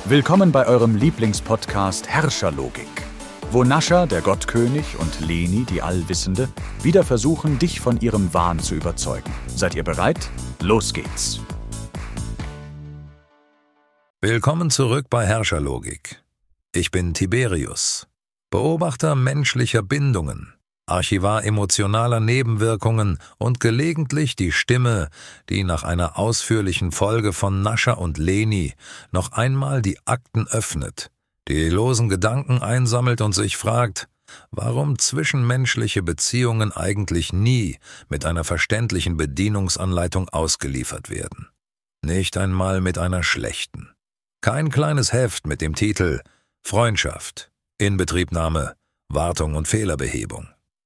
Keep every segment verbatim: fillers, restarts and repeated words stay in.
Willkommen bei eurem Lieblingspodcast Herrscherlogik, wo Nascha, der Gottkönig, und Leni, die Allwissende, wieder versuchen, dich von ihrem Wahn zu überzeugen. Seid ihr bereit? Los geht's! Willkommen zurück bei Herrscherlogik. Ich bin Tiberius, Beobachter menschlicher Bindungen, Archivar emotionaler Nebenwirkungen und gelegentlich die Stimme, die nach einer ausführlichen Folge von Nascha und Leni noch einmal die Akten öffnet, die losen Gedanken einsammelt und sich fragt, warum zwischenmenschliche Beziehungen eigentlich nie mit einer verständlichen Bedienungsanleitung ausgeliefert werden. Nicht einmal mit einer schlechten. Kein kleines Heft mit dem Titel Freundschaft, Inbetriebnahme, Wartung und Fehlerbehebung.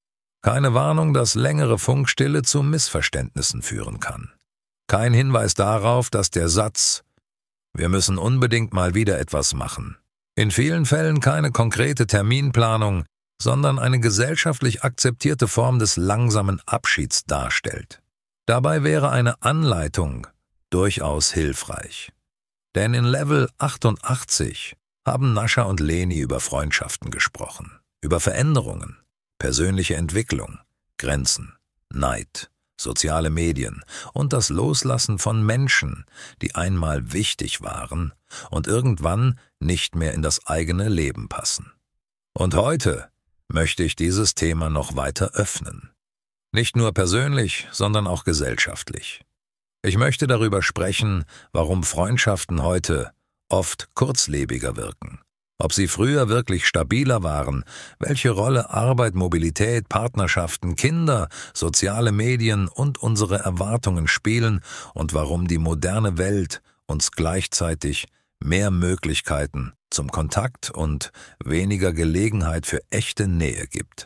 Keine Warnung, dass längere Funkstille zu Missverständnissen führen kann. Kein Hinweis darauf, dass der Satz »Wir müssen unbedingt mal wieder etwas machen« in vielen Fällen keine konkrete Terminplanung, sondern eine gesellschaftlich akzeptierte Form des langsamen Abschieds darstellt. Dabei wäre eine Anleitung durchaus hilfreich. Denn in Level achtundachtzig haben Nascha und Leni über Freundschaften gesprochen, über Veränderungen, persönliche Entwicklung, Grenzen, Neid, soziale Medien und das Loslassen von Menschen, die einmal wichtig waren und irgendwann nicht mehr in das eigene Leben passen. Und heute möchte ich dieses Thema noch weiter öffnen. Nicht nur persönlich, sondern auch gesellschaftlich. Ich möchte darüber sprechen, warum Freundschaften heute oft kurzlebiger wirken. Ob sie früher wirklich stabiler waren, welche Rolle Arbeit, Mobilität, Partnerschaften, Kinder, soziale Medien und unsere Erwartungen spielen und warum die moderne Welt uns gleichzeitig mehr Möglichkeiten zum Kontakt und weniger Gelegenheit für echte Nähe gibt.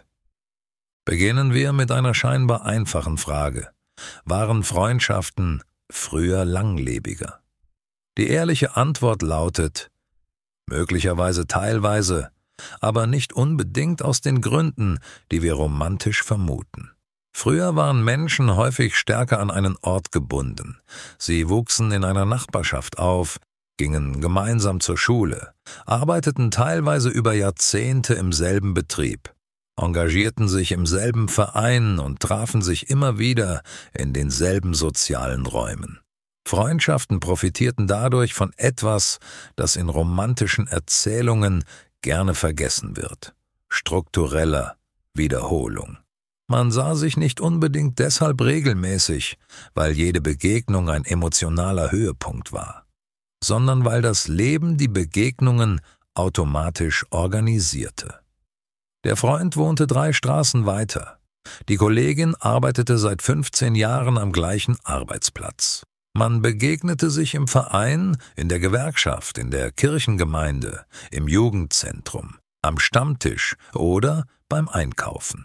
Beginnen wir mit einer scheinbar einfachen Frage. Waren Freundschaften früher langlebiger? Die ehrliche Antwort lautet, möglicherweise teilweise, aber nicht unbedingt aus den Gründen, die wir romantisch vermuten. Früher waren Menschen häufig stärker an einen Ort gebunden. Sie wuchsen in einer Nachbarschaft auf, gingen gemeinsam zur Schule, arbeiteten teilweise über Jahrzehnte im selben Betrieb, engagierten sich im selben Verein und trafen sich immer wieder in denselben sozialen Räumen. Freundschaften profitierten dadurch von etwas, das in romantischen Erzählungen gerne vergessen wird: struktureller Wiederholung. Man sah sich nicht unbedingt deshalb regelmäßig, weil jede Begegnung ein emotionaler Höhepunkt war, sondern weil das Leben die Begegnungen automatisch organisierte. Der Freund wohnte drei Straßen weiter. Die Kollegin arbeitete seit fünfzehn Jahren am gleichen Arbeitsplatz. Man begegnete sich im Verein, in der Gewerkschaft, in der Kirchengemeinde, im Jugendzentrum, am Stammtisch oder beim Einkaufen.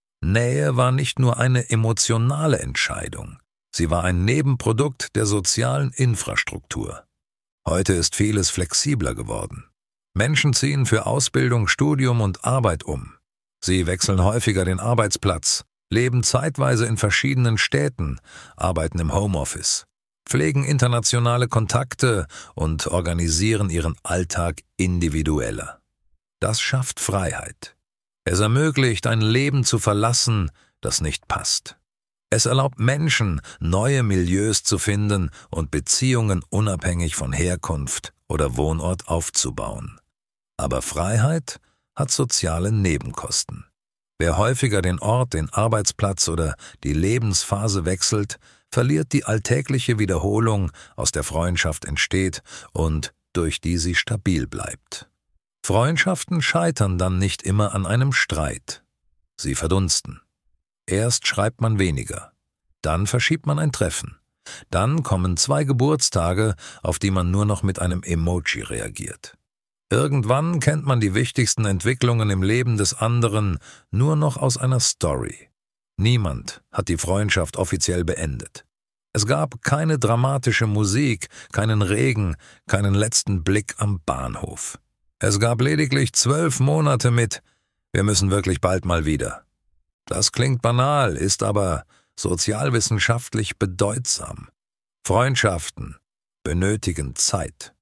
Nähe war nicht nur eine emotionale Entscheidung, sie war ein Nebenprodukt der sozialen Infrastruktur. Heute ist vieles flexibler geworden. Menschen ziehen für Ausbildung, Studium und Arbeit um. Sie wechseln häufiger den Arbeitsplatz, leben zeitweise in verschiedenen Städten, arbeiten im Homeoffice, pflegen internationale Kontakte und organisieren ihren Alltag individueller. Das schafft Freiheit. Es ermöglicht, ein Leben zu verlassen, das nicht passt. Es erlaubt Menschen, neue Milieus zu finden und Beziehungen unabhängig von Herkunft oder Wohnort aufzubauen. Aber Freiheit hat soziale Nebenkosten. Wer häufiger den Ort, den Arbeitsplatz oder die Lebensphase wechselt, verliert die alltägliche Wiederholung, aus der Freundschaft entsteht und durch die sie stabil bleibt. Freundschaften scheitern dann nicht immer an einem Streit. Sie verdunsten. Erst schreibt man weniger, dann verschiebt man ein Treffen, dann kommen zwei Geburtstage, auf die man nur noch mit einem Emoji reagiert. Irgendwann kennt man die wichtigsten Entwicklungen im Leben des anderen nur noch aus einer Story. Niemand hat die Freundschaft offiziell beendet. Es gab keine dramatische Musik, keinen Regen, keinen letzten Blick am Bahnhof. Es gab lediglich zwölf Monate mit »Wir müssen wirklich bald mal wieder«. Das klingt banal, ist aber sozialwissenschaftlich bedeutsam. Freundschaften benötigen Zeit.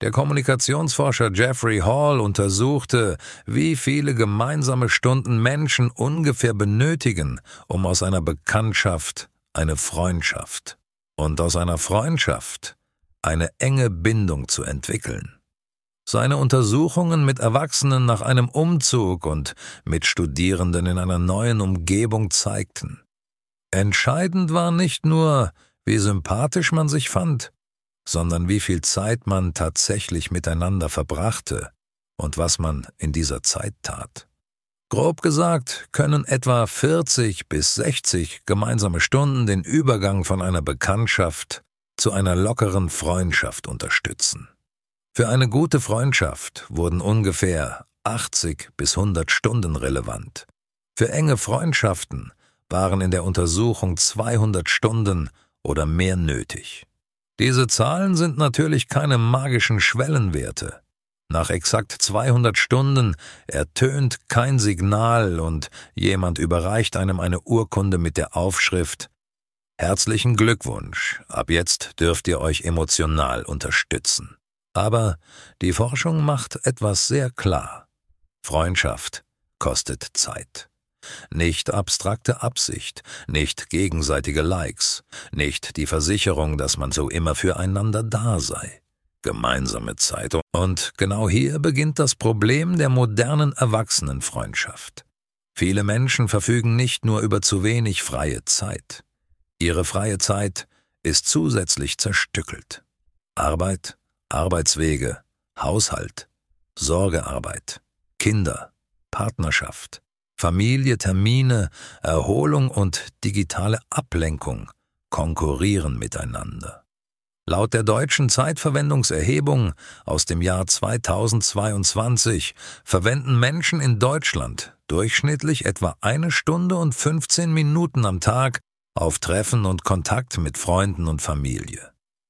Der Kommunikationsforscher Jeffrey Hall untersuchte, wie viele gemeinsame Stunden Menschen ungefähr benötigen, um aus einer Bekanntschaft eine Freundschaft und aus einer Freundschaft eine enge Bindung zu entwickeln. Seine Untersuchungen mit Erwachsenen nach einem Umzug und mit Studierenden in einer neuen Umgebung zeigten: Entscheidend war nicht nur, wie sympathisch man sich fand, sondern wie viel Zeit man tatsächlich miteinander verbrachte und was man in dieser Zeit tat. Grob gesagt können etwa vierzig bis sechzig gemeinsame Stunden den Übergang von einer Bekanntschaft zu einer lockeren Freundschaft unterstützen. Für eine gute Freundschaft wurden ungefähr achtzig bis hundert Stunden relevant. Für enge Freundschaften waren in der Untersuchung zweihundert Stunden oder mehr nötig. Diese Zahlen sind natürlich keine magischen Schwellenwerte. Nach exakt zweihundert Stunden ertönt kein Signal und jemand überreicht einem eine Urkunde mit der Aufschrift: Herzlichen Glückwunsch, ab jetzt dürft ihr euch emotional unterstützen. Aber die Forschung macht etwas sehr klar: Freundschaft kostet Zeit. Nicht abstrakte Absicht, nicht gegenseitige Likes, nicht die Versicherung, dass man so immer füreinander da sei. Gemeinsame Zeit. Und genau hier beginnt das Problem der modernen Erwachsenenfreundschaft. Viele Menschen verfügen nicht nur über zu wenig freie Zeit. Ihre freie Zeit ist zusätzlich zerstückelt. Arbeit, Arbeitswege, Haushalt, Sorgearbeit, Kinder, Partnerschaft, Familie, Termine, Erholung und digitale Ablenkung konkurrieren miteinander. Laut der deutschen Zeitverwendungserhebung aus dem Jahr zweitausendzweiundzwanzig verwenden Menschen in Deutschland durchschnittlich etwa eine Stunde und fünfzehn Minuten am Tag auf Treffen und Kontakt mit Freunden und Familie.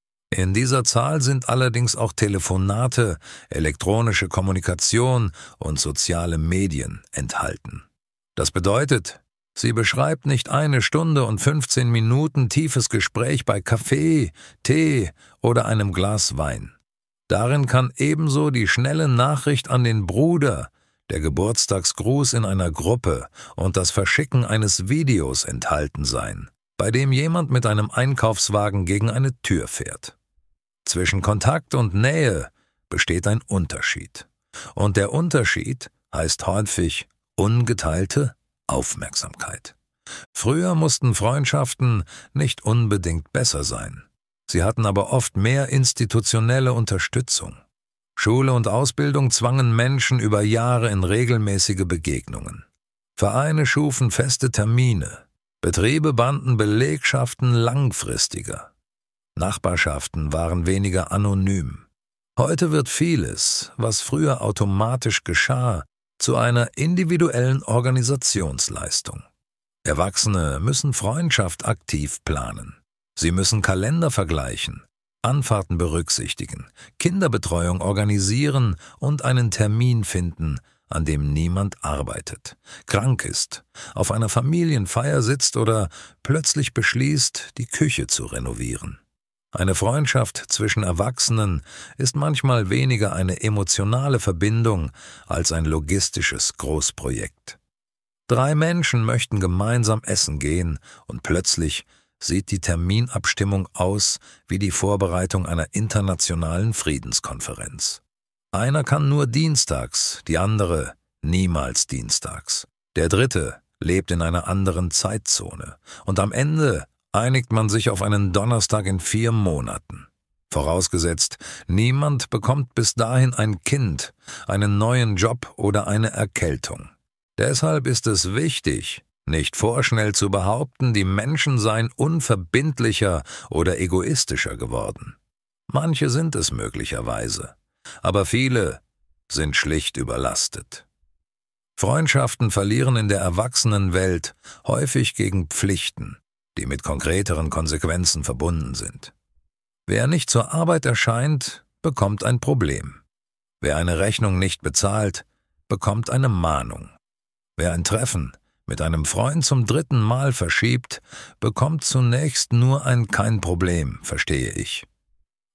In dieser Zahl sind allerdings auch Telefonate, elektronische Kommunikation und soziale Medien enthalten. Das bedeutet, sie beschreibt nicht eine Stunde und fünfzehn Minuten tiefes Gespräch bei Kaffee, Tee oder einem Glas Wein. Darin kann ebenso die schnelle Nachricht an den Bruder, der Geburtstagsgruß in einer Gruppe und das Verschicken eines Videos enthalten sein, bei dem jemand mit einem Einkaufswagen gegen eine Tür fährt. Zwischen Kontakt und Nähe besteht ein Unterschied. Und der Unterschied heißt häufig ungeteilte Aufmerksamkeit. Früher mussten Freundschaften nicht unbedingt besser sein. Sie hatten aber oft mehr institutionelle Unterstützung. Schule und Ausbildung zwangen Menschen über Jahre in regelmäßige Begegnungen. Vereine schufen feste Termine. Betriebe banden Belegschaften langfristiger. Nachbarschaften waren weniger anonym. Heute wird vieles, was früher automatisch geschah, zu einer individuellen Organisationsleistung. Erwachsene müssen Freundschaft aktiv planen. Sie müssen Kalender vergleichen, Anfahrten berücksichtigen, Kinderbetreuung organisieren und einen Termin finden, an dem niemand arbeitet, krank ist, auf einer Familienfeier sitzt oder plötzlich beschließt, die Küche zu renovieren. Eine Freundschaft zwischen Erwachsenen ist manchmal weniger eine emotionale Verbindung als ein logistisches Großprojekt. Drei Menschen möchten gemeinsam essen gehen und plötzlich sieht die Terminabstimmung aus wie die Vorbereitung einer internationalen Friedenskonferenz. Einer kann nur dienstags, die andere niemals dienstags. Der dritte lebt in einer anderen Zeitzone und am Ende einigt man sich auf einen Donnerstag in vier Monaten. Vorausgesetzt, niemand bekommt bis dahin ein Kind, einen neuen Job oder eine Erkältung. Deshalb ist es wichtig, nicht vorschnell zu behaupten, die Menschen seien unverbindlicher oder egoistischer geworden. Manche sind es möglicherweise, aber viele sind schlicht überlastet. Freundschaften verlieren in der Erwachsenenwelt häufig gegen Pflichten, die mit konkreteren Konsequenzen verbunden sind. Wer nicht zur Arbeit erscheint, bekommt ein Problem. Wer eine Rechnung nicht bezahlt, bekommt eine Mahnung. Wer ein Treffen mit einem Freund zum dritten Mal verschiebt, bekommt zunächst nur ein kein Problem, verstehe ich.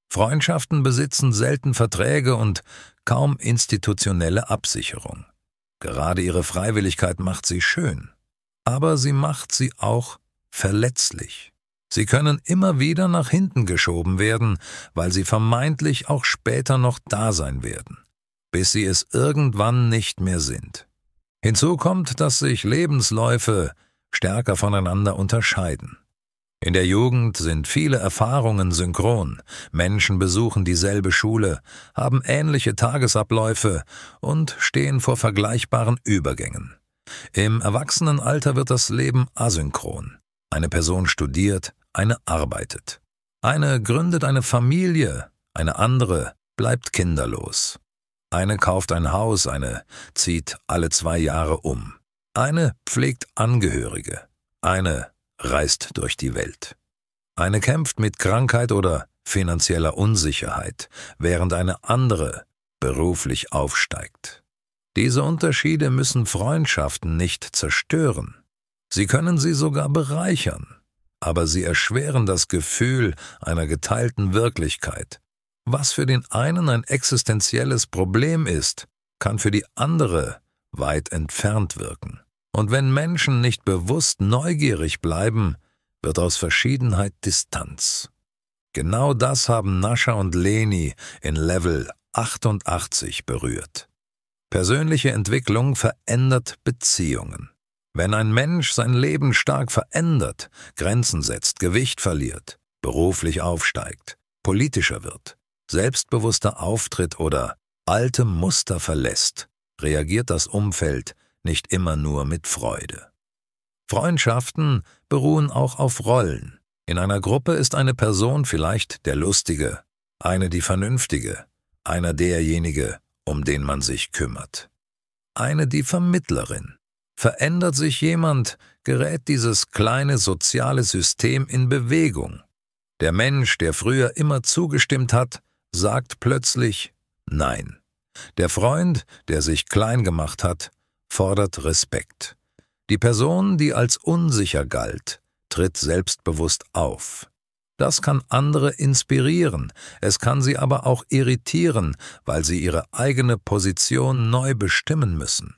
Freundschaften besitzen selten Verträge und kaum institutionelle Absicherung. Gerade ihre Freiwilligkeit macht sie schön, aber sie macht sie auch verletzlich. Sie können immer wieder nach hinten geschoben werden, weil sie vermeintlich auch später noch da sein werden, bis sie es irgendwann nicht mehr sind. Hinzu kommt, dass sich Lebensläufe stärker voneinander unterscheiden. In der Jugend sind viele Erfahrungen synchron, Menschen besuchen dieselbe Schule, haben ähnliche Tagesabläufe und stehen vor vergleichbaren Übergängen. Im Erwachsenenalter wird das Leben asynchron. Eine Person studiert, eine arbeitet. Eine gründet eine Familie, eine andere bleibt kinderlos. Eine kauft ein Haus, eine zieht alle zwei Jahre um. Eine pflegt Angehörige, eine reist durch die Welt. Eine kämpft mit Krankheit oder finanzieller Unsicherheit, während eine andere beruflich aufsteigt. Diese Unterschiede müssen Freundschaften nicht zerstören. Sie können sie sogar bereichern, aber sie erschweren das Gefühl einer geteilten Wirklichkeit. Was für den einen ein existenzielles Problem ist, kann für die andere weit entfernt wirken. Und wenn Menschen nicht bewusst neugierig bleiben, wird aus Verschiedenheit Distanz. Genau das haben Nascha und Leni in Level achtundachtzig berührt. Persönliche Entwicklung verändert Beziehungen. Wenn ein Mensch sein Leben stark verändert, Grenzen setzt, Gewicht verliert, beruflich aufsteigt, politischer wird, selbstbewusster auftritt oder alte Muster verlässt, reagiert das Umfeld nicht immer nur mit Freude. Freundschaften beruhen auch auf Rollen. In einer Gruppe ist eine Person vielleicht der Lustige, eine die Vernünftige, einer derjenige, um den man sich kümmert. Eine die Vermittlerin. Verändert sich jemand, gerät dieses kleine soziale System in Bewegung. Der Mensch, der früher immer zugestimmt hat, sagt plötzlich Nein. Der Freund, der sich klein gemacht hat, fordert Respekt. Die Person, die als unsicher galt, tritt selbstbewusst auf. Das kann andere inspirieren, es kann sie aber auch irritieren, weil sie ihre eigene Position neu bestimmen müssen.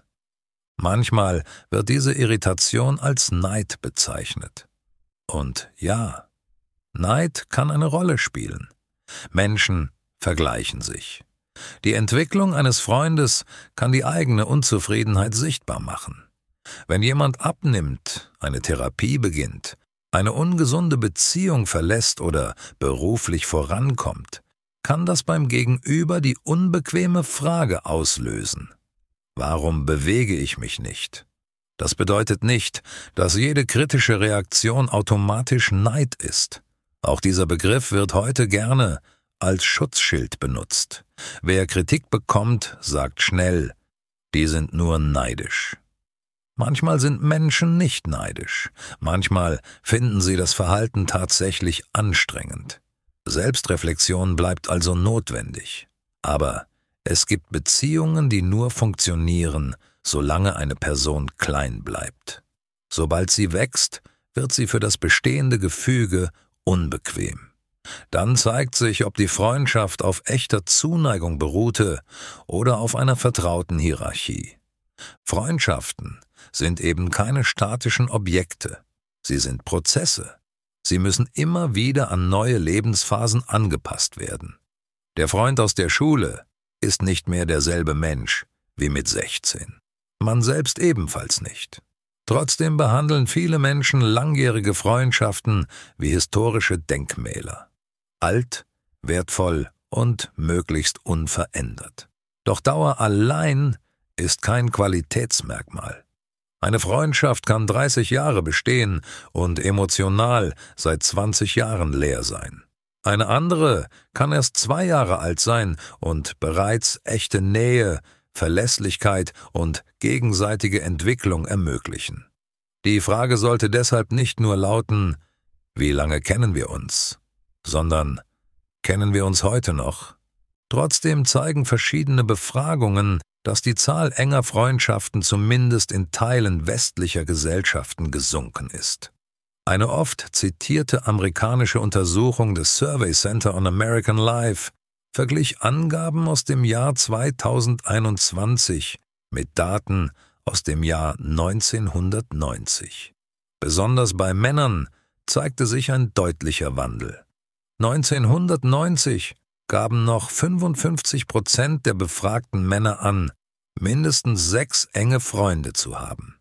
Manchmal wird diese Irritation als Neid bezeichnet. Und ja, Neid kann eine Rolle spielen. Menschen vergleichen sich. Die Entwicklung eines Freundes kann die eigene Unzufriedenheit sichtbar machen. Wenn jemand abnimmt, eine Therapie beginnt, eine ungesunde Beziehung verlässt oder beruflich vorankommt, kann das beim Gegenüber die unbequeme Frage auslösen: Warum bewege ich mich nicht? Das bedeutet nicht, dass jede kritische Reaktion automatisch Neid ist. Auch dieser Begriff wird heute gerne als Schutzschild benutzt. Wer Kritik bekommt, sagt schnell, die sind nur neidisch. Manchmal sind Menschen nicht neidisch. Manchmal finden sie das Verhalten tatsächlich anstrengend. Selbstreflexion bleibt also notwendig. Aber es gibt Beziehungen, die nur funktionieren, solange eine Person klein bleibt. Sobald sie wächst, wird sie für das bestehende Gefüge unbequem. Dann zeigt sich, ob die Freundschaft auf echter Zuneigung beruhte oder auf einer vertrauten Hierarchie. Freundschaften sind eben keine statischen Objekte. Sie sind Prozesse. Sie müssen immer wieder an neue Lebensphasen angepasst werden. Der Freund aus der Schule ist nicht mehr derselbe Mensch wie mit sechzehn. Man selbst ebenfalls nicht. Trotzdem behandeln viele Menschen langjährige Freundschaften wie historische Denkmäler. Alt, wertvoll und möglichst unverändert. Doch Dauer allein ist kein Qualitätsmerkmal. Eine Freundschaft kann dreißig Jahre bestehen und emotional seit zwanzig Jahren leer sein. Eine andere kann erst zwei Jahre alt sein und bereits echte Nähe, Verlässlichkeit und gegenseitige Entwicklung ermöglichen. Die Frage sollte deshalb nicht nur lauten, wie lange kennen wir uns, sondern kennen wir uns heute noch? Trotzdem zeigen verschiedene Befragungen, dass die Zahl enger Freundschaften zumindest in Teilen westlicher Gesellschaften gesunken ist. Eine oft zitierte amerikanische Untersuchung des Survey Center on American Life verglich Angaben aus dem Jahr zweitausendeinundzwanzig mit Daten aus dem Jahr neunzehnhundertneunzig. Besonders bei Männern zeigte sich ein deutlicher Wandel. neunzehnhundertneunzig gaben noch fünfundfünfzig Prozent der befragten Männer an, mindestens sechs enge Freunde zu haben.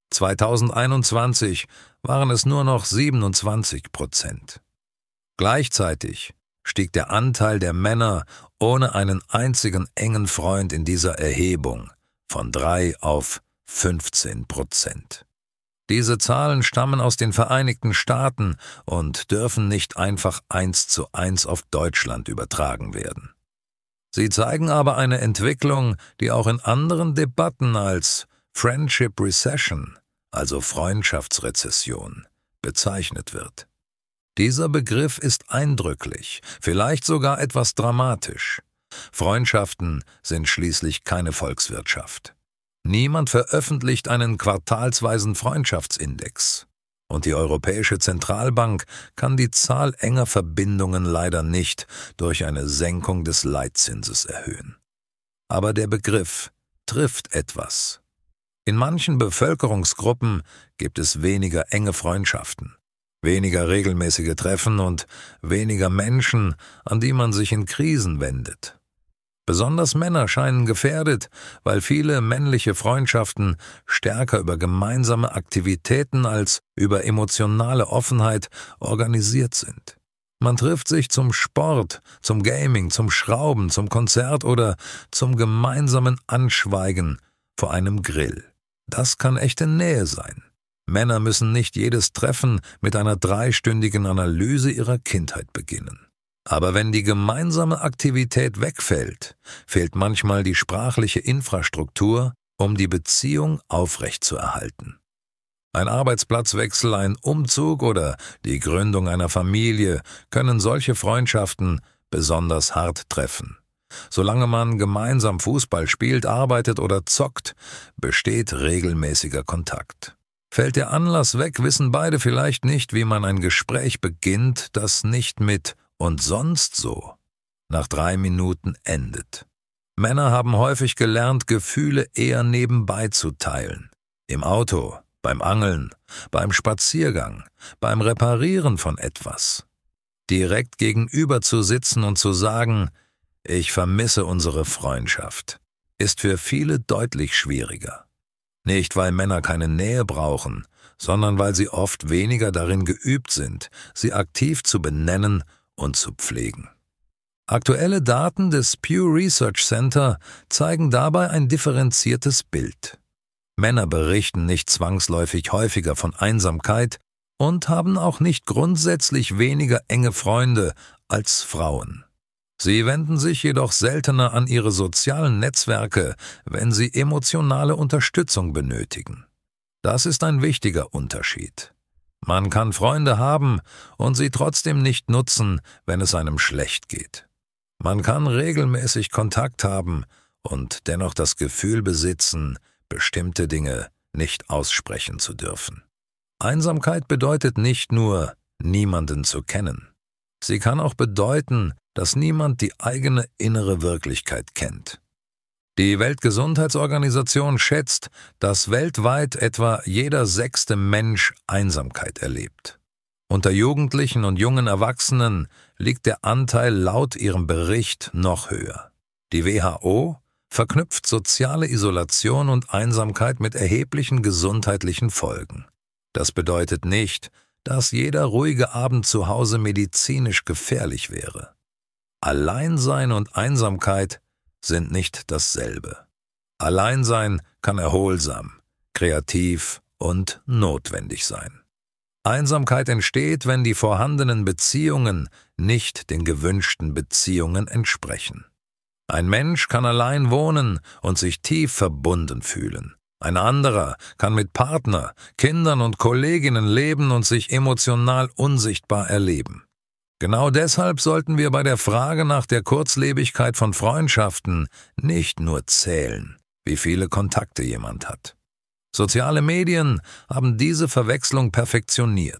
zweitausendeinundzwanzig waren es nur noch siebenundzwanzig Prozent. Gleichzeitig stieg der Anteil der Männer ohne einen einzigen engen Freund in dieser Erhebung von drei auf fünfzehn Prozent. Diese Zahlen stammen aus den Vereinigten Staaten und dürfen nicht einfach eins zu eins auf Deutschland übertragen werden. Sie zeigen aber eine Entwicklung, die auch in anderen Debatten als Friendship Recession, also Freundschaftsrezession, bezeichnet wird. Dieser Begriff ist eindrücklich, vielleicht sogar etwas dramatisch. Freundschaften sind schließlich keine Volkswirtschaft. Niemand veröffentlicht einen quartalsweisen Freundschaftsindex. Und die Europäische Zentralbank kann die Zahl enger Verbindungen leider nicht durch eine Senkung des Leitzinses erhöhen. Aber der Begriff trifft etwas. In manchen Bevölkerungsgruppen gibt es weniger enge Freundschaften, weniger regelmäßige Treffen und weniger Menschen, an die man sich in Krisen wendet. Besonders Männer scheinen gefährdet, weil viele männliche Freundschaften stärker über gemeinsame Aktivitäten als über emotionale Offenheit organisiert sind. Man trifft sich zum Sport, zum Gaming, zum Schrauben, zum Konzert oder zum gemeinsamen Anschweigen vor einem Grill. Das kann echte Nähe sein. Männer müssen nicht jedes Treffen mit einer dreistündigen Analyse ihrer Kindheit beginnen. Aber wenn die gemeinsame Aktivität wegfällt, fehlt manchmal die sprachliche Infrastruktur, um die Beziehung aufrechtzuerhalten. Ein Arbeitsplatzwechsel, ein Umzug oder die Gründung einer Familie können solche Freundschaften besonders hart treffen. Solange man gemeinsam Fußball spielt, arbeitet oder zockt, besteht regelmäßiger Kontakt. Fällt der Anlass weg, wissen beide vielleicht nicht, wie man ein Gespräch beginnt, das nicht mit „und sonst so“ nach drei Minuten endet. Männer haben häufig gelernt, Gefühle eher nebenbei zu teilen. Im Auto, beim Angeln, beim Spaziergang, beim Reparieren von etwas. Direkt gegenüber zu sitzen und zu sagen, „Ich vermisse unsere Freundschaft“, ist für viele deutlich schwieriger. Nicht, weil Männer keine Nähe brauchen, sondern weil sie oft weniger darin geübt sind, sie aktiv zu benennen und zu pflegen. Aktuelle Daten des Pew Research Center zeigen dabei ein differenziertes Bild. Männer berichten nicht zwangsläufig häufiger von Einsamkeit und haben auch nicht grundsätzlich weniger enge Freunde als Frauen. Sie wenden sich jedoch seltener an ihre sozialen Netzwerke, wenn sie emotionale Unterstützung benötigen. Das ist ein wichtiger Unterschied. Man kann Freunde haben und sie trotzdem nicht nutzen, wenn es einem schlecht geht. Man kann regelmäßig Kontakt haben und dennoch das Gefühl besitzen, bestimmte Dinge nicht aussprechen zu dürfen. Einsamkeit bedeutet nicht nur, niemanden zu kennen. Sie kann auch bedeuten, dass niemand die eigene innere Wirklichkeit kennt. Die Weltgesundheitsorganisation schätzt, dass weltweit etwa jeder sechste Mensch Einsamkeit erlebt. Unter Jugendlichen und jungen Erwachsenen liegt der Anteil laut ihrem Bericht noch höher. Die W H O verknüpft soziale Isolation und Einsamkeit mit erheblichen gesundheitlichen Folgen. Das bedeutet nicht, dass jeder ruhige Abend zu Hause medizinisch gefährlich wäre. Alleinsein und Einsamkeit sind nicht dasselbe. Alleinsein kann erholsam, kreativ und notwendig sein. Einsamkeit entsteht, wenn die vorhandenen Beziehungen nicht den gewünschten Beziehungen entsprechen. Ein Mensch kann allein wohnen und sich tief verbunden fühlen. Ein anderer kann mit Partner, Kindern und Kolleginnen leben und sich emotional unsichtbar erleben. Genau deshalb sollten wir bei der Frage nach der Kurzlebigkeit von Freundschaften nicht nur zählen, wie viele Kontakte jemand hat. Soziale Medien haben diese Verwechslung perfektioniert.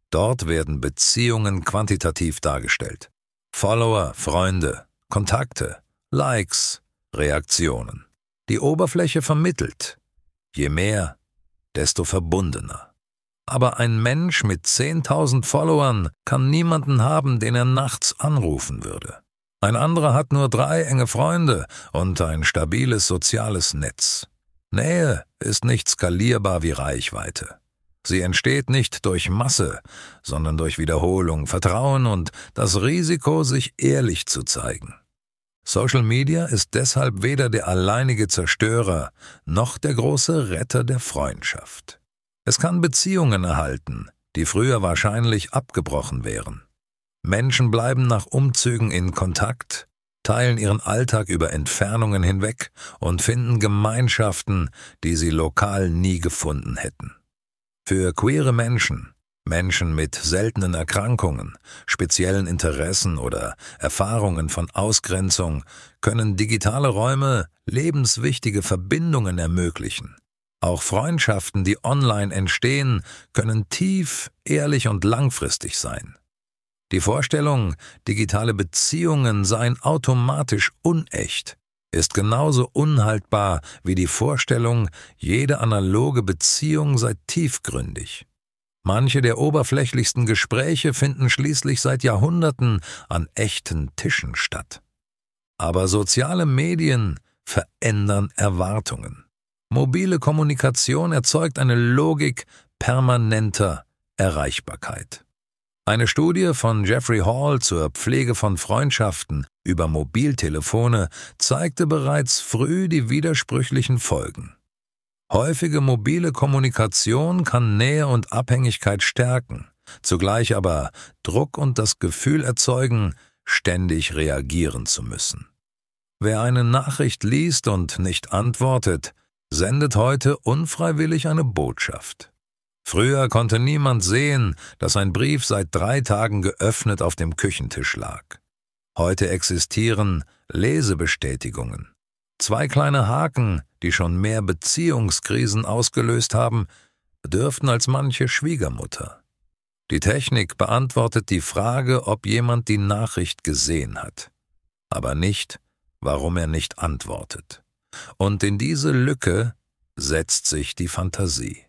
Dort werden Beziehungen quantitativ dargestellt. Follower, Freunde, Kontakte, Likes, Reaktionen. Die Oberfläche vermittelt. Je mehr, desto verbundener. Aber ein Mensch mit zehntausend Followern kann niemanden haben, den er nachts anrufen würde. Ein anderer hat nur drei enge Freunde und ein stabiles soziales Netz. Nähe ist nicht skalierbar wie Reichweite. Sie entsteht nicht durch Masse, sondern durch Wiederholung, Vertrauen und das Risiko, sich ehrlich zu zeigen. Social Media ist deshalb weder der alleinige Zerstörer noch der große Retter der Freundschaft. Es kann Beziehungen erhalten, die früher wahrscheinlich abgebrochen wären. Menschen bleiben nach Umzügen in Kontakt, teilen ihren Alltag über Entfernungen hinweg und finden Gemeinschaften, die sie lokal nie gefunden hätten. Für queere Menschen, Menschen mit seltenen Erkrankungen, speziellen Interessen oder Erfahrungen von Ausgrenzung können digitale Räume lebenswichtige Verbindungen ermöglichen. Auch Freundschaften, die online entstehen, können tief, ehrlich und langfristig sein. Die Vorstellung, digitale Beziehungen seien automatisch unecht, ist genauso unhaltbar wie die Vorstellung, jede analoge Beziehung sei tiefgründig. Manche der oberflächlichsten Gespräche finden schließlich seit Jahrhunderten an echten Tischen statt. Aber soziale Medien verändern Erwartungen. Mobile Kommunikation erzeugt eine Logik permanenter Erreichbarkeit. Eine Studie von Jeffrey Hall zur Pflege von Freundschaften über Mobiltelefone zeigte bereits früh die widersprüchlichen Folgen. Häufige mobile Kommunikation kann Nähe und Abhängigkeit stärken, zugleich aber Druck und das Gefühl erzeugen, ständig reagieren zu müssen. Wer eine Nachricht liest und nicht antwortet, sendet heute unfreiwillig eine Botschaft. Früher konnte niemand sehen, dass ein Brief seit drei Tagen geöffnet auf dem Küchentisch lag. Heute existieren Lesebestätigungen. Zwei kleine Haken, die schon mehr Beziehungskrisen ausgelöst haben, dürften als manche Schwiegermutter. Die Technik beantwortet die Frage, ob jemand die Nachricht gesehen hat, aber nicht, warum er nicht antwortet. Und in diese Lücke setzt sich die Fantasie.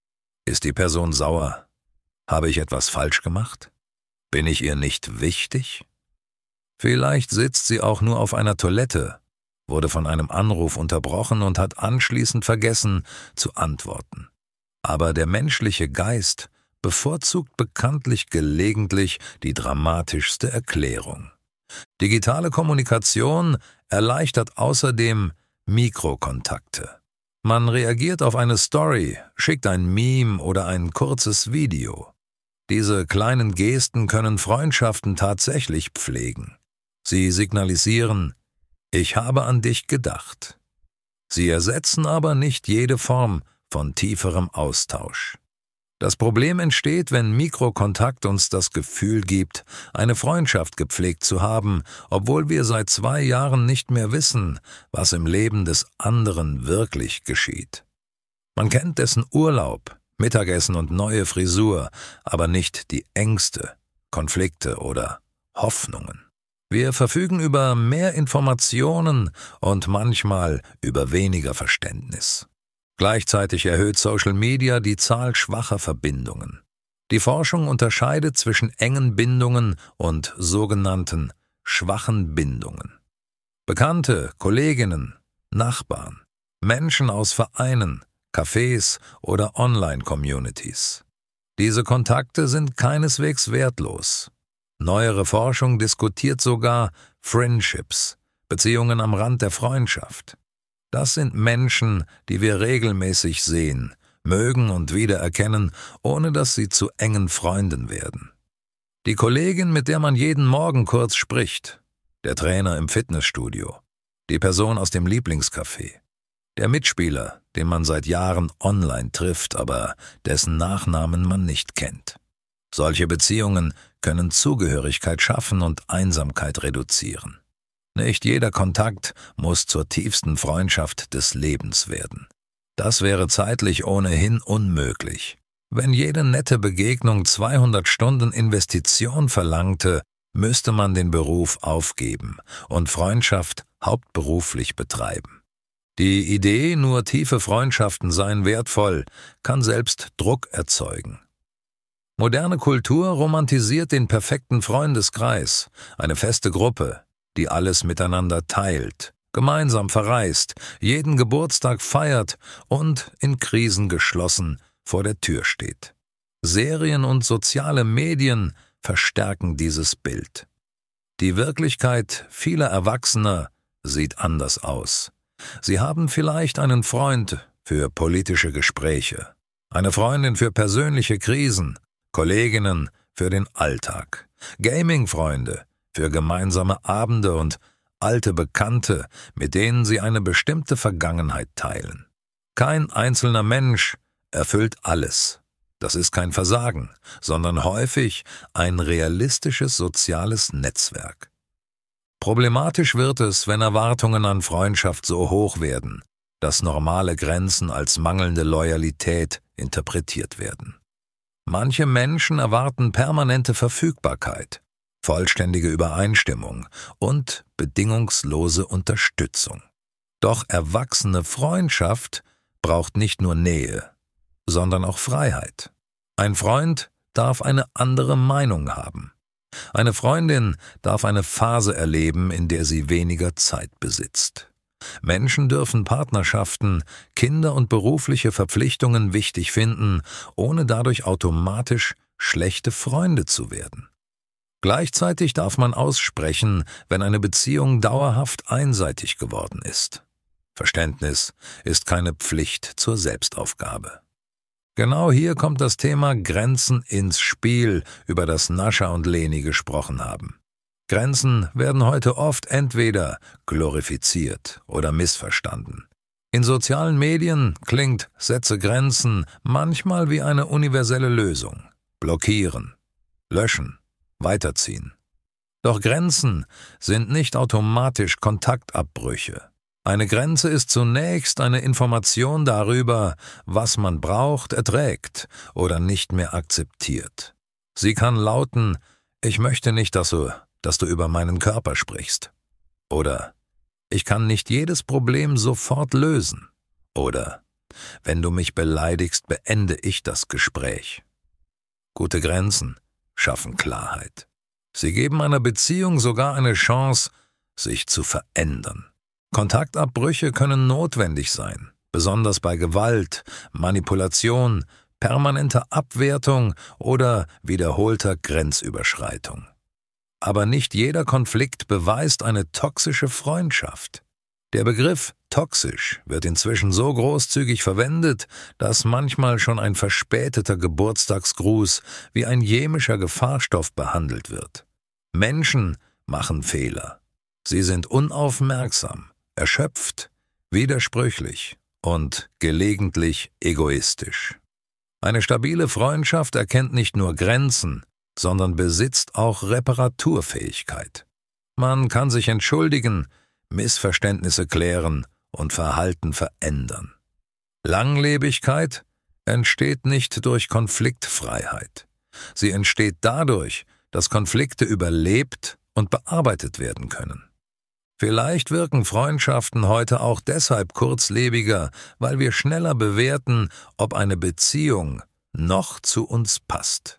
Ist die Person sauer? Habe ich etwas falsch gemacht? Bin ich ihr nicht wichtig? Vielleicht sitzt sie auch nur auf einer Toilette, wurde von einem Anruf unterbrochen und hat anschließend vergessen zu antworten. Aber der menschliche Geist bevorzugt bekanntlich gelegentlich die dramatischste Erklärung. Digitale Kommunikation erleichtert außerdem Mikrokontakte. Man reagiert auf eine Story, schickt ein Meme oder ein kurzes Video. Diese kleinen Gesten können Freundschaften tatsächlich pflegen. Sie signalisieren, ich habe an dich gedacht. Sie ersetzen aber nicht jede Form von tieferem Austausch. Das Problem entsteht, wenn Mikrokontakt uns das Gefühl gibt, eine Freundschaft gepflegt zu haben, obwohl wir seit zwei Jahren nicht mehr wissen, was im Leben des anderen wirklich geschieht. Man kennt dessen Urlaub, Mittagessen und neue Frisur, aber nicht die Ängste, Konflikte oder Hoffnungen. Wir verfügen über mehr Informationen und manchmal über weniger Verständnis. Gleichzeitig erhöht Social Media die Zahl schwacher Verbindungen. Die Forschung unterscheidet zwischen engen Bindungen und sogenannten schwachen Bindungen. Bekannte, Kolleginnen, Nachbarn, Menschen aus Vereinen, Cafés oder Online-Communities. Diese Kontakte sind keineswegs wertlos. Neuere Forschung diskutiert sogar Friendships, Beziehungen am Rand der Freundschaft. Das sind Menschen, die wir regelmäßig sehen, mögen und wiedererkennen, ohne dass sie zu engen Freunden werden. Die Kollegin, mit der man jeden Morgen kurz spricht, der Trainer im Fitnessstudio, die Person aus dem Lieblingscafé, der Mitspieler, den man seit Jahren online trifft, aber dessen Nachnamen man nicht kennt. Solche Beziehungen können Zugehörigkeit schaffen und Einsamkeit reduzieren. Nicht jeder Kontakt muss zur tiefsten Freundschaft des Lebens werden. Das wäre zeitlich ohnehin unmöglich. Wenn jede nette Begegnung zweihundert Stunden Investition verlangte, müsste man den Beruf aufgeben und Freundschaft hauptberuflich betreiben. Die Idee, nur tiefe Freundschaften seien wertvoll, kann selbst Druck erzeugen. Moderne Kultur romantisiert den perfekten Freundeskreis, eine feste Gruppe, die alles miteinander teilt, gemeinsam verreist, jeden Geburtstag feiert und in Krisen geschlossen vor der Tür steht. Serien und soziale Medien verstärken dieses Bild. Die Wirklichkeit vieler Erwachsener sieht anders aus. Sie haben vielleicht einen Freund für politische Gespräche, eine Freundin für persönliche Krisen, Kolleginnen für den Alltag, Gaming-Freunde für gemeinsame Abende und alte Bekannte, mit denen sie eine bestimmte Vergangenheit teilen. Kein einzelner Mensch erfüllt alles. Das ist kein Versagen, sondern häufig ein realistisches soziales Netzwerk. Problematisch wird es, wenn Erwartungen an Freundschaft so hoch werden, dass normale Grenzen als mangelnde Loyalität interpretiert werden. Manche Menschen erwarten permanente Verfügbarkeit, vollständige Übereinstimmung und bedingungslose Unterstützung. Doch erwachsene Freundschaft braucht nicht nur Nähe, sondern auch Freiheit. Ein Freund darf eine andere Meinung haben. Eine Freundin darf eine Phase erleben, in der sie weniger Zeit besitzt. Menschen dürfen Partnerschaften, Kinder und berufliche Verpflichtungen wichtig finden, ohne dadurch automatisch schlechte Freunde zu werden. Gleichzeitig darf man aussprechen, wenn eine Beziehung dauerhaft einseitig geworden ist. Verständnis ist keine Pflicht zur Selbstaufgabe. Genau hier kommt das Thema Grenzen ins Spiel, über das Nascha und Leni gesprochen haben. Grenzen werden heute oft entweder glorifiziert oder missverstanden. In sozialen Medien klingt Setze Grenzen manchmal wie eine universelle Lösung. Blockieren, löschen, weiterziehen. Doch Grenzen sind nicht automatisch Kontaktabbrüche. Eine Grenze ist zunächst eine Information darüber, was man braucht, erträgt oder nicht mehr akzeptiert. Sie kann lauten: Ich möchte nicht, dass du, dass du über meinen Körper sprichst. Oder ich kann nicht jedes Problem sofort lösen. Oder wenn du mich beleidigst, beende ich das Gespräch. Gute Grenzen schaffen Klarheit. Sie geben einer Beziehung sogar eine Chance, sich zu verändern. Kontaktabbrüche können notwendig sein, besonders bei Gewalt, Manipulation, permanenter Abwertung oder wiederholter Grenzüberschreitung. Aber nicht jeder Konflikt beweist eine toxische Freundschaft. Der Begriff toxisch wird inzwischen so großzügig verwendet, dass manchmal schon ein verspäteter Geburtstagsgruß wie ein chemischer Gefahrstoff behandelt wird. Menschen machen Fehler. Sie sind unaufmerksam, erschöpft, widersprüchlich und gelegentlich egoistisch. Eine stabile Freundschaft erkennt nicht nur Grenzen, sondern besitzt auch Reparaturfähigkeit. Man kann sich entschuldigen, Missverständnisse klären und Verhalten verändern. Langlebigkeit entsteht nicht durch Konfliktfreiheit. Sie entsteht dadurch, dass Konflikte überlebt und bearbeitet werden können. Vielleicht wirken Freundschaften heute auch deshalb kurzlebiger, weil wir schneller bewerten, ob eine Beziehung noch zu uns passt.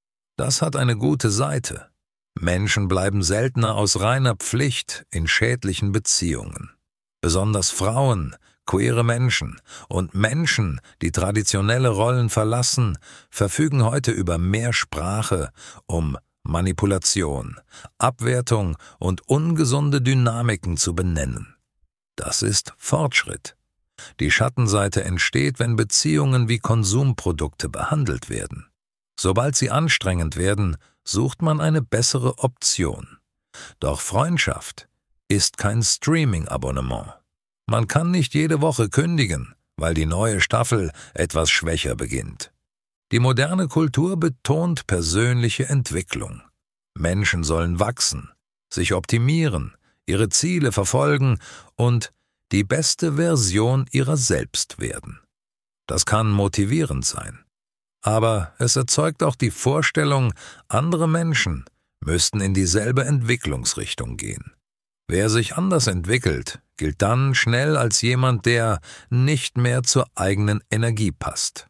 Das hat eine gute Seite. Menschen bleiben seltener aus reiner Pflicht in schädlichen Beziehungen. Besonders Frauen, queere Menschen und Menschen, die traditionelle Rollen verlassen, verfügen heute über mehr Sprache, um Manipulation, Abwertung und ungesunde Dynamiken zu benennen. Das ist Fortschritt. Die Schattenseite entsteht, wenn Beziehungen wie Konsumprodukte behandelt werden. Sobald sie anstrengend werden, sucht man eine bessere Option. Doch Freundschaft ist kein Streaming-Abonnement. Man kann nicht jede Woche kündigen, weil die neue Staffel etwas schwächer beginnt. Die moderne Kultur betont persönliche Entwicklung. Menschen sollen wachsen, sich optimieren, ihre Ziele verfolgen und die beste Version ihrer selbst werden. Das kann motivierend sein. Aber es erzeugt auch die Vorstellung, andere Menschen müssten in dieselbe Entwicklungsrichtung gehen. Wer sich anders entwickelt, gilt dann schnell als jemand, der nicht mehr zur eigenen Energie passt.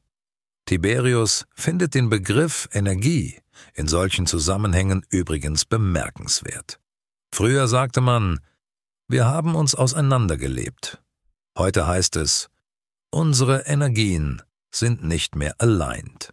Tiberius findet den Begriff Energie in solchen Zusammenhängen übrigens bemerkenswert. Früher sagte man, wir haben uns auseinandergelebt. Heute heißt es, unsere Energien sind nicht mehr aligned.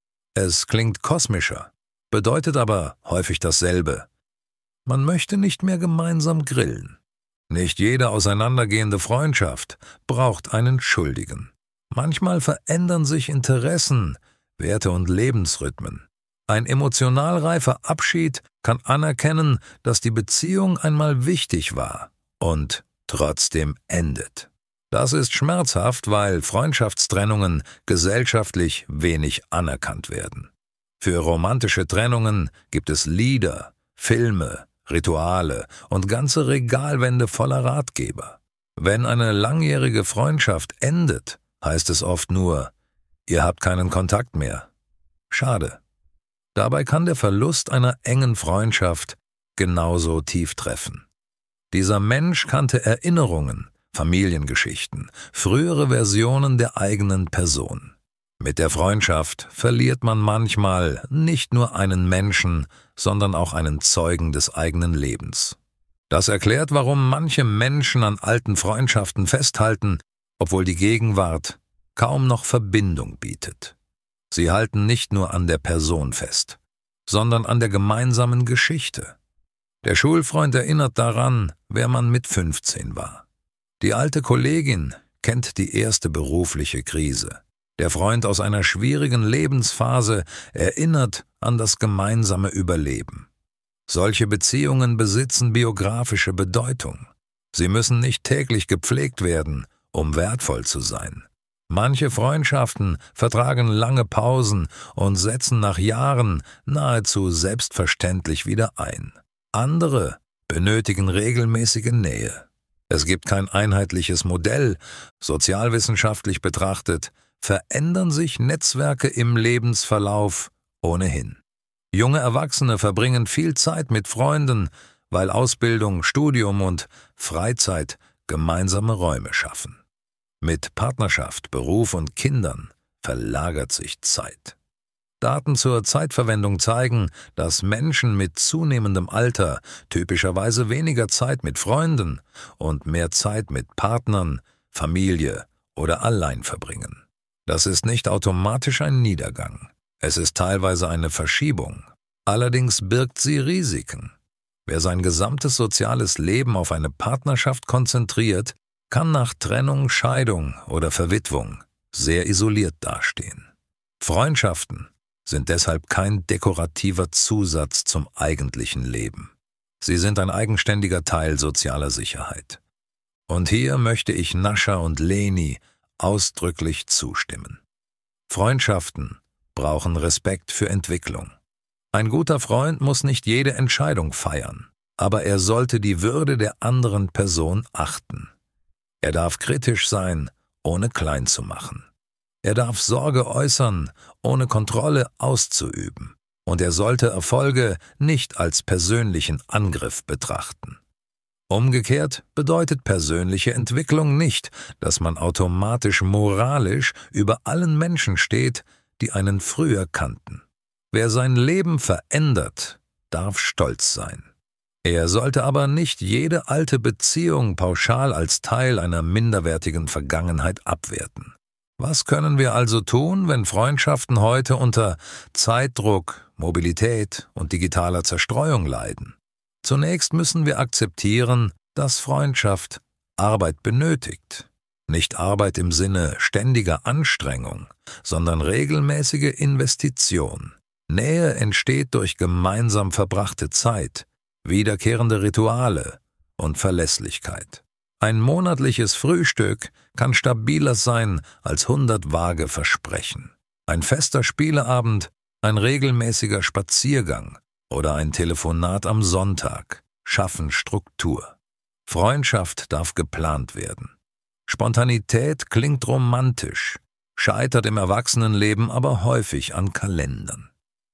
Es klingt kosmischer, bedeutet aber häufig dasselbe. Man möchte nicht mehr gemeinsam grillen. Nicht jede auseinandergehende Freundschaft braucht einen Schuldigen. Manchmal verändern sich Interessen, Werte und Lebensrhythmen. Ein emotional reifer Abschied kann anerkennen, dass die Beziehung einmal wichtig war und trotzdem endet. Das ist schmerzhaft, weil Freundschaftstrennungen gesellschaftlich wenig anerkannt werden. Für romantische Trennungen gibt es Lieder, Filme, Rituale und ganze Regalwände voller Ratgeber. Wenn eine langjährige Freundschaft endet, heißt es oft nur, ihr habt keinen Kontakt mehr. Schade. Dabei kann der Verlust einer engen Freundschaft genauso tief treffen. Dieser Mensch kannte Erinnerungen, Familiengeschichten, frühere Versionen der eigenen Person. Mit der Freundschaft verliert man manchmal nicht nur einen Menschen, sondern auch einen Zeugen des eigenen Lebens. Das erklärt, warum manche Menschen an alten Freundschaften festhalten, obwohl die Gegenwart kaum noch Verbindung bietet. Sie halten nicht nur an der Person fest, sondern an der gemeinsamen Geschichte. Der Schulfreund erinnert daran, wer man mit fünfzehn war. Die alte Kollegin kennt die erste berufliche Krise. Der Freund aus einer schwierigen Lebensphase erinnert an das gemeinsame Überleben. Solche Beziehungen besitzen biografische Bedeutung. Sie müssen nicht täglich gepflegt werden, um wertvoll zu sein. Manche Freundschaften vertragen lange Pausen und setzen nach Jahren nahezu selbstverständlich wieder ein. Andere benötigen regelmäßige Nähe. Es gibt kein einheitliches Modell. Sozialwissenschaftlich betrachtet verändern sich Netzwerke im Lebensverlauf ohnehin. Junge Erwachsene verbringen viel Zeit mit Freunden, weil Ausbildung, Studium und Freizeit gemeinsame Räume schaffen. Mit Partnerschaft, Beruf und Kindern verlagert sich Zeit. Daten zur Zeitverwendung zeigen, dass Menschen mit zunehmendem Alter typischerweise weniger Zeit mit Freunden und mehr Zeit mit Partnern, Familie oder allein verbringen. Das ist nicht automatisch ein Niedergang. Es ist teilweise eine Verschiebung. Allerdings birgt sie Risiken. Wer sein gesamtes soziales Leben auf eine Partnerschaft konzentriert, kann nach Trennung, Scheidung oder Verwitwung sehr isoliert dastehen. Freundschaften sind deshalb kein dekorativer Zusatz zum eigentlichen Leben. Sie sind ein eigenständiger Teil sozialer Sicherheit. Und hier möchte ich Nascha und Leni ausdrücklich zustimmen. Freundschaften brauchen Respekt für Entwicklung. Ein guter Freund muss nicht jede Entscheidung feiern, aber er sollte die Würde der anderen Person achten. Er darf kritisch sein, ohne klein zu machen. Er darf Sorge äußern, ohne Kontrolle auszuüben. Und er sollte Erfolge nicht als persönlichen Angriff betrachten. Umgekehrt bedeutet persönliche Entwicklung nicht, dass man automatisch moralisch über allen Menschen steht, die einen früher kannten. Wer sein Leben verändert, darf stolz sein. Er sollte aber nicht jede alte Beziehung pauschal als Teil einer minderwertigen Vergangenheit abwerten. Was können wir also tun, wenn Freundschaften heute unter Zeitdruck, Mobilität und digitaler Zerstreuung leiden? Zunächst müssen wir akzeptieren, dass Freundschaft Arbeit benötigt. Nicht Arbeit im Sinne ständiger Anstrengung, sondern regelmäßige Investition. Nähe entsteht durch gemeinsam verbrachte Zeit, wiederkehrende Rituale und Verlässlichkeit. Ein monatliches Frühstück kann stabiler sein als hundert vage Versprechen. Ein fester Spieleabend, ein regelmäßiger Spaziergang oder ein Telefonat am Sonntag schaffen Struktur. Freundschaft darf geplant werden. Spontanität klingt romantisch. scheitert im Erwachsenenleben aber häufig an Kalendern.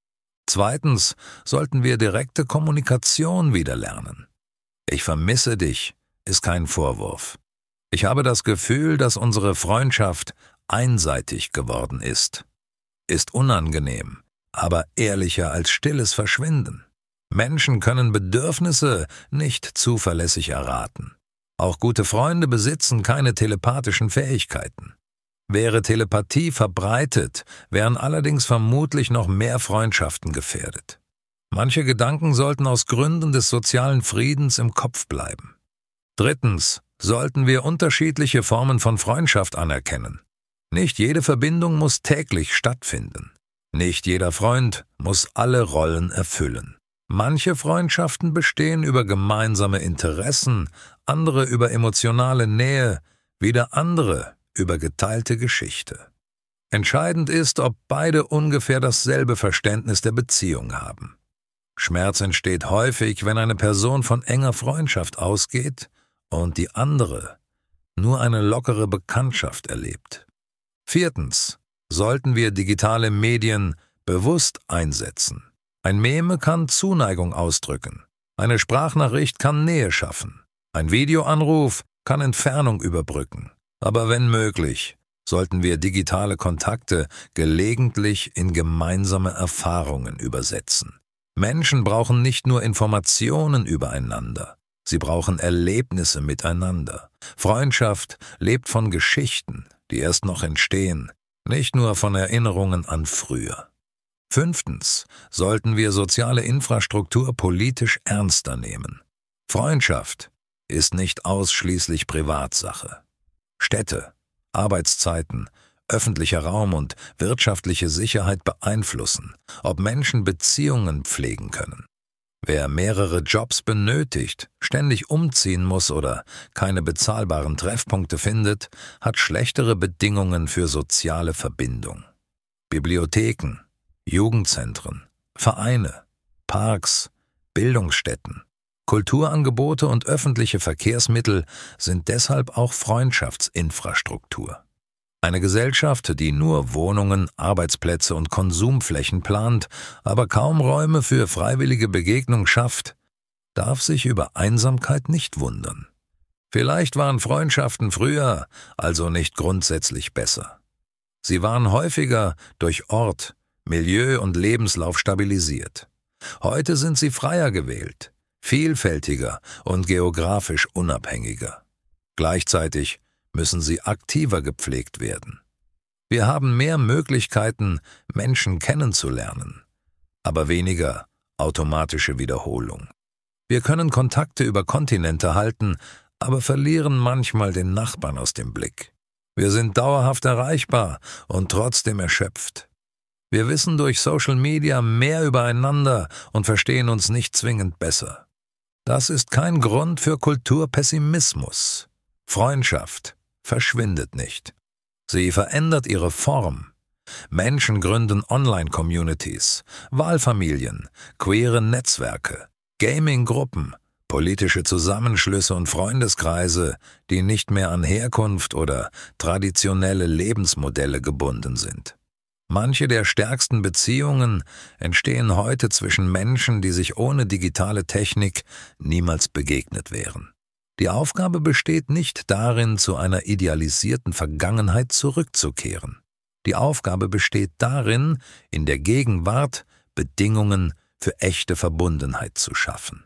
Zweitens sollten wir direkte Kommunikation wieder lernen. Ich vermisse dich ist kein Vorwurf. Ich habe das Gefühl, dass unsere Freundschaft einseitig geworden ist. Ist unangenehm, aber ehrlicher als stilles Verschwinden. Menschen können Bedürfnisse nicht zuverlässig erraten. Auch gute Freunde besitzen keine telepathischen Fähigkeiten. Wäre Telepathie verbreitet, wären allerdings vermutlich noch mehr Freundschaften gefährdet. Manche Gedanken sollten aus Gründen des sozialen Friedens im Kopf bleiben. Drittens sollten wir unterschiedliche Formen von Freundschaft anerkennen. Nicht jede Verbindung muss täglich stattfinden. Nicht jeder Freund muss alle Rollen erfüllen. Manche Freundschaften bestehen über gemeinsame Interessen, andere über emotionale Nähe, wieder andere über geteilte Geschichte. Entscheidend ist, ob beide ungefähr dasselbe Verständnis der Beziehung haben. Schmerz entsteht häufig, wenn eine Person von enger Freundschaft ausgeht und die andere nur eine lockere Bekanntschaft erlebt. Viertens sollten wir digitale Medien bewusst einsetzen. Ein Meme kann Zuneigung ausdrücken. Eine Sprachnachricht kann Nähe schaffen. Ein Videoanruf kann Entfernung überbrücken. Aber wenn möglich, sollten wir digitale Kontakte gelegentlich in gemeinsame Erfahrungen übersetzen. Menschen brauchen nicht nur Informationen übereinander, sie brauchen Erlebnisse miteinander. Freundschaft lebt von Geschichten, die erst noch entstehen, nicht nur von Erinnerungen an früher. Fünftens sollten wir soziale Infrastruktur politisch ernster nehmen. Freundschaft ist nicht ausschließlich Privatsache. Städte, Arbeitszeiten, öffentlicher Raum und wirtschaftliche Sicherheit beeinflussen, ob Menschen Beziehungen pflegen können. Wer mehrere Jobs benötigt, ständig umziehen muss oder keine bezahlbaren Treffpunkte findet, hat schlechtere Bedingungen für soziale Verbindung. Bibliotheken, Jugendzentren, Vereine, Parks, Bildungsstätten, Kulturangebote und öffentliche Verkehrsmittel sind deshalb auch Freundschaftsinfrastruktur. Eine Gesellschaft, die nur Wohnungen, Arbeitsplätze und Konsumflächen plant, aber kaum Räume für freiwillige Begegnung schafft, darf sich über Einsamkeit nicht wundern. Vielleicht waren Freundschaften früher also nicht grundsätzlich besser. Sie waren häufiger durch Ort, Milieu und Lebenslauf stabilisiert. Heute sind sie freier gewählt, vielfältiger und geografisch unabhängiger. Gleichzeitig müssen sie aktiver gepflegt werden. Wir haben mehr Möglichkeiten, Menschen kennenzulernen, aber weniger automatische Wiederholung. Wir können Kontakte über Kontinente halten, aber verlieren manchmal den Nachbarn aus dem Blick. Wir sind dauerhaft erreichbar und trotzdem erschöpft. Wir wissen durch Social Media mehr übereinander und verstehen uns nicht zwingend besser. Das ist kein Grund für Kulturpessimismus. Freundschaft verschwindet nicht. Sie verändert ihre Form. Menschen gründen Online-Communities, Wahlfamilien, queere Netzwerke, Gaming-Gruppen, politische Zusammenschlüsse und Freundeskreise, die nicht mehr an Herkunft oder traditionelle Lebensmodelle gebunden sind. Manche der stärksten Beziehungen entstehen heute zwischen Menschen, die sich ohne digitale Technik niemals begegnet wären. Die Aufgabe besteht nicht darin, zu einer idealisierten Vergangenheit zurückzukehren. Die Aufgabe besteht darin, in der Gegenwart Bedingungen für echte Verbundenheit zu schaffen.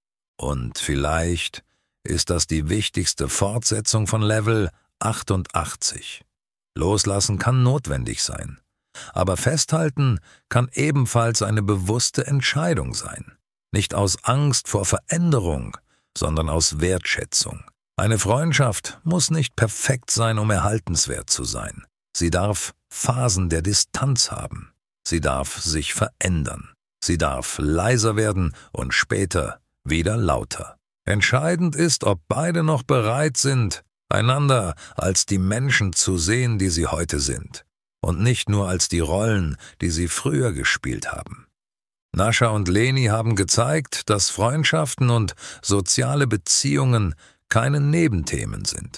Und vielleicht ist das die wichtigste Fortsetzung von Level achtundachtzig. Loslassen kann notwendig sein, aber festhalten kann ebenfalls eine bewusste Entscheidung sein. Nicht aus Angst vor Veränderung, sondern aus Wertschätzung. Eine Freundschaft muss nicht perfekt sein, um erhaltenswert zu sein. Sie darf Phasen der Distanz haben. Sie darf sich verändern. Sie darf leiser werden und später wieder lauter. Entscheidend ist, ob beide noch bereit sind, einander als die Menschen zu sehen, die sie heute sind, und nicht nur als die Rollen, die sie früher gespielt haben. Nascha und Leni haben gezeigt, dass Freundschaften und soziale Beziehungen keine Nebenthemen sind.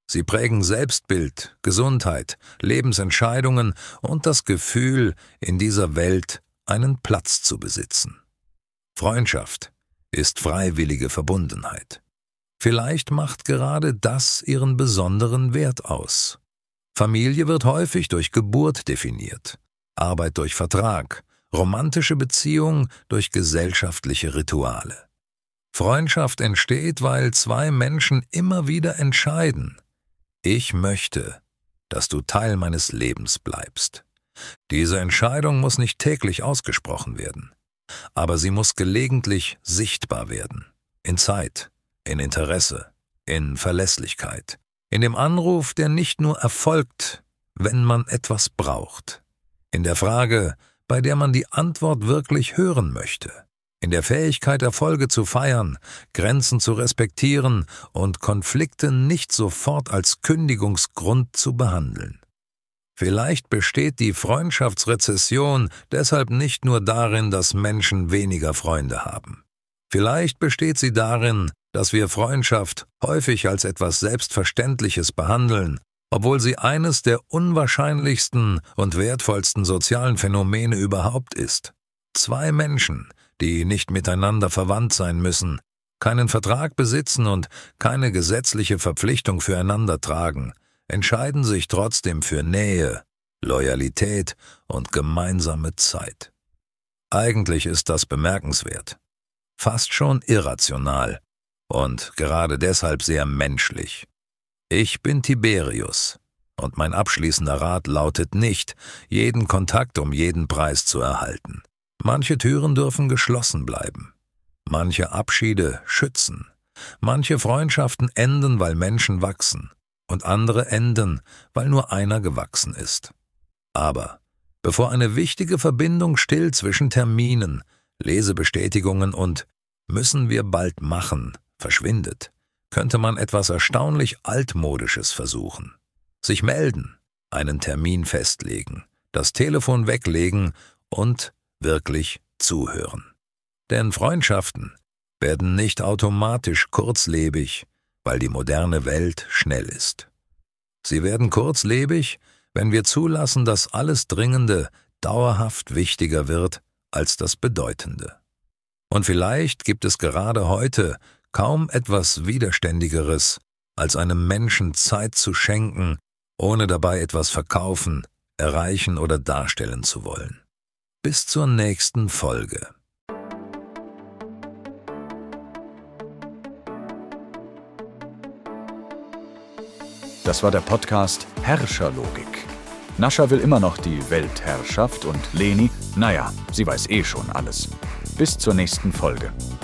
Sie prägen Selbstbild, Gesundheit, Lebensentscheidungen und das Gefühl, in dieser Welt einen Platz zu besitzen. Freundschaft ist freiwillige Verbundenheit. Vielleicht macht gerade das ihren besonderen Wert aus. Familie wird häufig durch Geburt definiert, Arbeit durch Vertrag, romantische Beziehung durch gesellschaftliche Rituale. Freundschaft entsteht, weil zwei Menschen immer wieder entscheiden: Ich möchte, dass du Teil meines Lebens bleibst. Diese Entscheidung muss nicht täglich ausgesprochen werden, aber sie muss gelegentlich sichtbar werden. In Zeit, in Interesse, in Verlässlichkeit, in dem Anruf, der nicht nur erfolgt, wenn man etwas braucht, in der Frage, bei der man die Antwort wirklich hören möchte, in der Fähigkeit, Erfolge zu feiern, Grenzen zu respektieren und Konflikte nicht sofort als Kündigungsgrund zu behandeln. Vielleicht besteht die Freundschaftsrezession deshalb nicht nur darin, dass Menschen weniger Freunde haben. Vielleicht besteht sie darin, dass wir Freundschaft häufig als etwas Selbstverständliches behandeln, obwohl sie eines der unwahrscheinlichsten und wertvollsten sozialen Phänomene überhaupt ist. Zwei Menschen, die nicht miteinander verwandt sein müssen, keinen Vertrag besitzen und keine gesetzliche Verpflichtung füreinander tragen, entscheiden sich trotzdem für Nähe, Loyalität und gemeinsame Zeit. Eigentlich ist das bemerkenswert, fast schon irrational und gerade deshalb sehr menschlich. Ich bin Tiberius und mein abschließender Rat lautet nicht, jeden Kontakt um jeden Preis zu erhalten. Manche Türen dürfen geschlossen bleiben, manche Abschiede schützen, manche Freundschaften enden, weil Menschen wachsen, und andere enden, weil nur einer gewachsen ist. Aber bevor eine wichtige Verbindung still zwischen Terminen, Lesebestätigungen und »müssen wir bald machen« verschwindet, könnte man etwas erstaunlich Altmodisches versuchen. Sich melden, einen Termin festlegen, das Telefon weglegen und wirklich zuhören. Denn Freundschaften werden nicht automatisch kurzlebig, weil die moderne Welt schnell ist. Sie werden kurzlebig, wenn wir zulassen, dass alles Dringende dauerhaft wichtiger wird als das Bedeutende. Und vielleicht gibt es gerade heute kaum etwas Widerständigeres, als einem Menschen Zeit zu schenken, ohne dabei etwas verkaufen, erreichen oder darstellen zu wollen. Bis zur nächsten Folge. Das war der Podcast Herrscherlogik. Nascha will immer noch die Weltherrschaft und Leni, naja, sie weiß eh schon alles. Bis zur nächsten Folge.